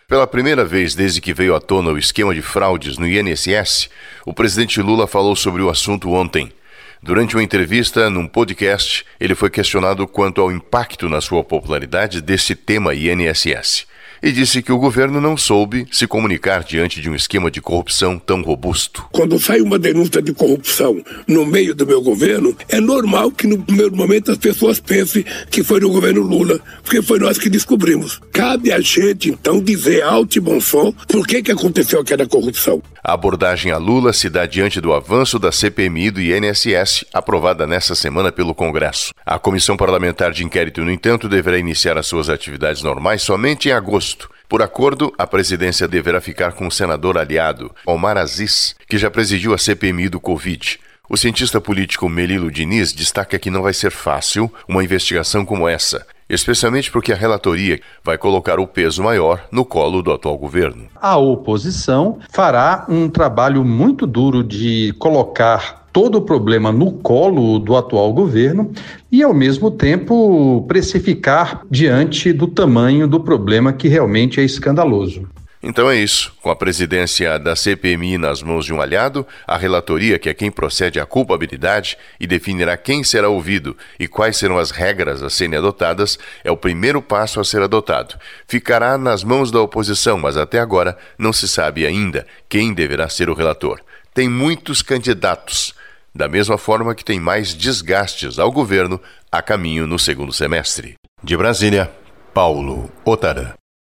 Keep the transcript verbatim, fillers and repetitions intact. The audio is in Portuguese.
Pela primeira vez desde que veio à tona o esquema de fraudes no I N S S, o presidente Lula falou sobre o assunto ontem. Durante uma entrevista num podcast, ele foi questionado quanto ao impacto na sua popularidade desse tema I N S S. E disse que o governo não soube se comunicar diante de um esquema de corrupção tão robusto. Quando sai uma denúncia de corrupção no meio do meu governo, é normal que no primeiro momento as pessoas pensem que foi no governo Lula, porque foi nós que descobrimos. Cabe a gente, então, dizer alto e bom som por que, que aconteceu aquela corrupção. A abordagem a Lula se dá diante do avanço da C P M I do I N S S, aprovada nesta semana pelo Congresso. A Comissão Parlamentar de Inquérito, no entanto, deverá iniciar as suas atividades normais somente em agosto. Por acordo, a presidência deverá ficar com o senador aliado, Omar Aziz, que já presidiu a C P M I do Covid. O cientista político Melilo Diniz destaca que não vai ser fácil uma investigação como essa, especialmente porque a relatoria vai colocar o peso maior no colo do atual governo. A oposição fará um trabalho muito duro de colocar todo o problema no colo do atual governo e, ao mesmo tempo, precificar diante do tamanho do problema que realmente é escandaloso. Então é isso. Com a presidência da C P M I nas mãos de um aliado, a relatoria, que é quem procede à culpabilidade e definirá quem será ouvido e quais serão as regras a serem adotadas, é o primeiro passo a ser adotado. Ficará nas mãos da oposição, mas até agora não se sabe ainda quem deverá ser o relator. Tem muitos candidatos, da mesma forma que tem mais desgastes ao governo a caminho no segundo semestre. De Brasília, Paulo Otara.